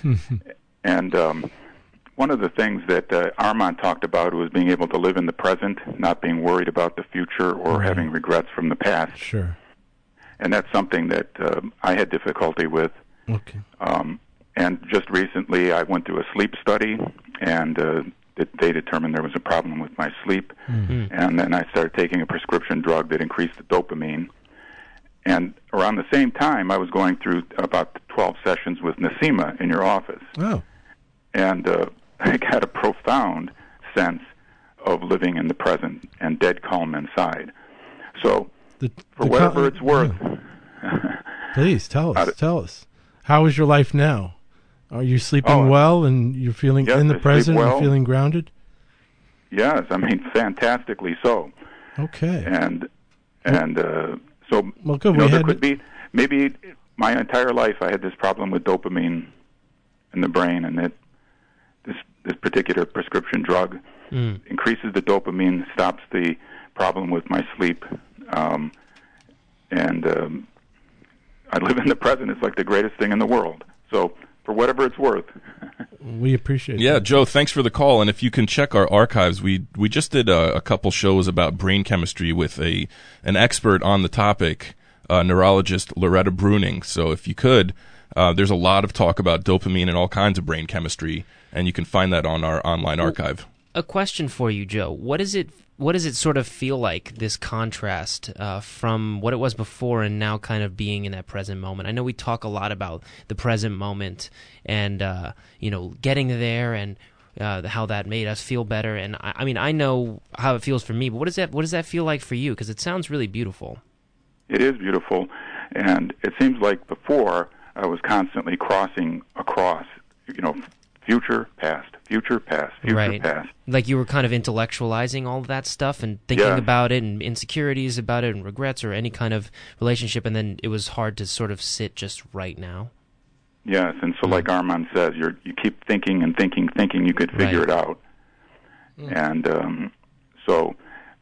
And um, one of the things that uh, Armand talked about was being able to live in the present, not being worried about the future or Right. having regrets from the past. Sure. And that's something that uh, I had difficulty with. Okay. Um, and just recently, I went through a sleep study, and uh, it, they determined there was a problem with my sleep. Mm. And then I started taking a prescription drug that increased the dopamine. And around the same time, I was going through about twelve sessions with Nasima in your office. Oh. And uh, I got a profound sense of living in the present and dead calm inside. So, The, for the whatever co- it's worth, yeah. Please tell us. Uh, tell us. How is your life now? Are you sleeping Oh, well and you're feeling yes, in the I sleep present well. and feeling grounded? yes, I mean, fantastically so. Okay. And and uh, so, Well, good. you know, We there had could be, maybe my entire life I had this problem with dopamine in the brain, and that this, this particular prescription drug Mm. increases the dopamine, stops the problem with my sleep, um, and um, I live in the present. It's like the greatest thing in the world. So, for whatever it's worth. we appreciate Yeah, that. Joe, thanks for the call. And if you can check our archives, we we just did a, a couple shows about brain chemistry with a an expert on the topic, uh, neurologist Loretta Bruning. So if you could, uh, there's a lot of talk about dopamine and all kinds of brain chemistry, and you can find that on our online archive. A question for you, Joe. What is it? What does it sort of feel like, this contrast uh, from what it was before and now kind of being in that present moment? I know we talk a lot about the present moment and, uh, you know, getting there and uh, how that made us feel better. And, I, I mean, I know how it feels for me, but what does that, what does that feel like for you? Because it sounds really beautiful. It is beautiful, and it seems like before I was constantly crossing across, you know, future, past, future, past, future, Right. past. Like you were kind of intellectualizing all of that stuff and thinking Yeah. about it and insecurities about it and regrets or any kind of relationship, and then it was hard to sort of sit just right now. Yes, and so like Armand says, you're, you keep thinking and thinking, thinking you could figure Right. it out. And um, so,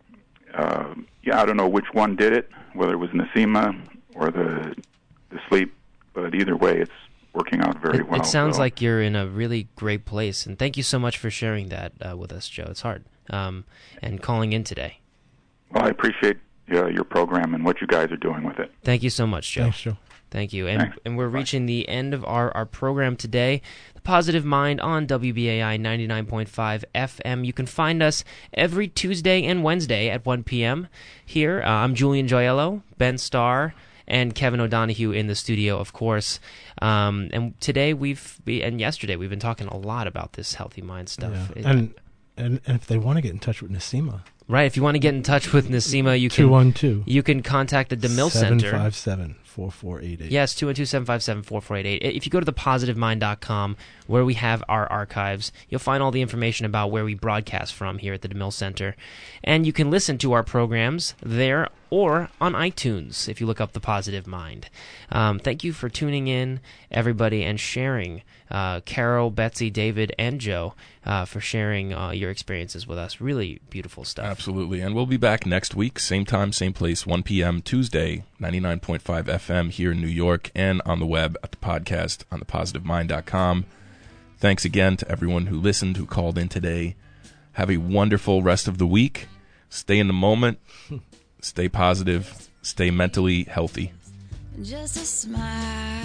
uh, yeah, I don't know which one did it, whether it was Nasima or the the sleep, but either way, it's working out very It, well. it sounds so. like you're in a really great place, and thank you so much for sharing that uh, with us, Joe. It's hard, um, and calling in today. Well, I appreciate uh, your program and what you guys are doing with it. Thank you so much, Joe. Thanks, Joe. Thank you. And Thanks. and we're Bye. reaching the end of our, our program today. The Positive Mind on W B A I ninety-nine point five F M. You can find us every Tuesday and Wednesday at one p.m. here. Uh, I'm Julian Joyello, Ben Starr, and Kevin O'Donohue in the studio, of course. Um, and today we've we, and yesterday we've been talking a lot about this healthy mind stuff. Yeah. It- And, and and if they want to get in touch with Nasima, right. If you want to get in touch with Nasima, you two can one two you can contact the DeMille seven Center. five seven four four eight eight. Yes, two one two, seven five seven, four four eight eight. If you go to the positive mind dot com, where we have our archives, you'll find all the information about where we broadcast from here at the DeMille Center. And you can listen to our programs there or on iTunes if you look up The Positive Mind. Um, thank you for tuning in, everybody, and sharing. Uh, Carol, Betsy, David, and Joe uh, for sharing uh, your experiences with us. Really beautiful stuff. Absolutely. And we'll be back next week, same time, same place, one p.m. Tuesday, ninety-nine point five F M here in New York, and on the web at the podcast on the positive mind dot com. Thanks again to everyone who listened, who called in today. Have a wonderful rest of the week. Stay in the moment. Stay positive. Stay mentally healthy. Just a smile,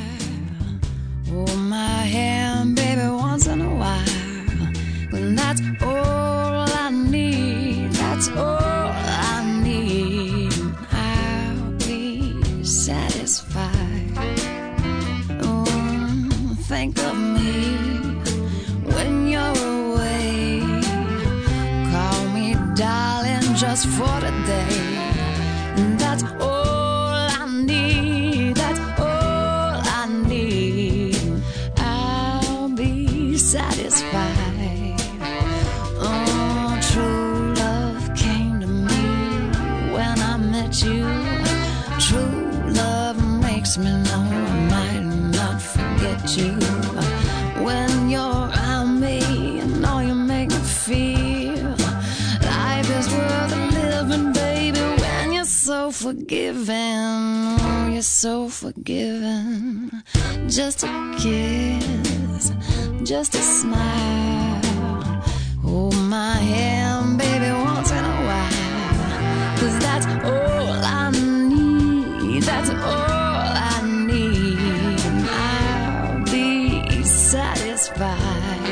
hold my hand, baby, once in a while. When that's all I need, that's all I need. I'll be satisfied. Oh, think of me when you're makes me know I might not forget you. When you're around me, you know you make me feel life is worth living, baby, when you're so forgiving. Oh, you're so forgiving. Just a kiss, just a smile. Hold my hand, baby, once in a while. 'Cause that's all I need, that's all I need. And I'll be satisfied.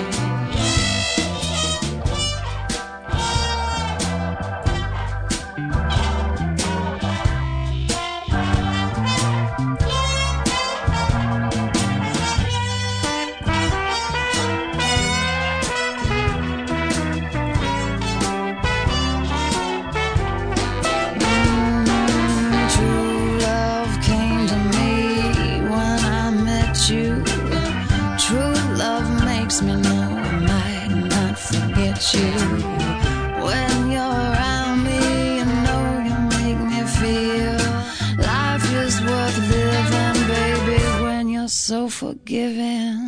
Me know I might not forget you. When you're around me, you know you make me feel life is worth living, baby, when you're so forgiving.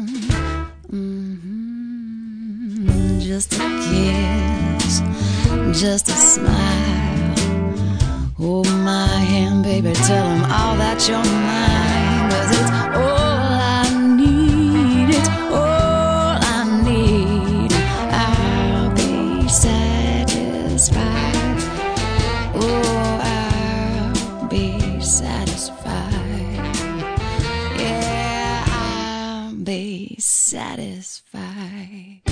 Mm-hmm. Just a kiss, just a smile. Hold my hand, baby, tell 'em all that you're mine. 'Cause it's all I need, it's all satisfied. Oh, I'll be satisfied. Yeah, I'll be satisfied.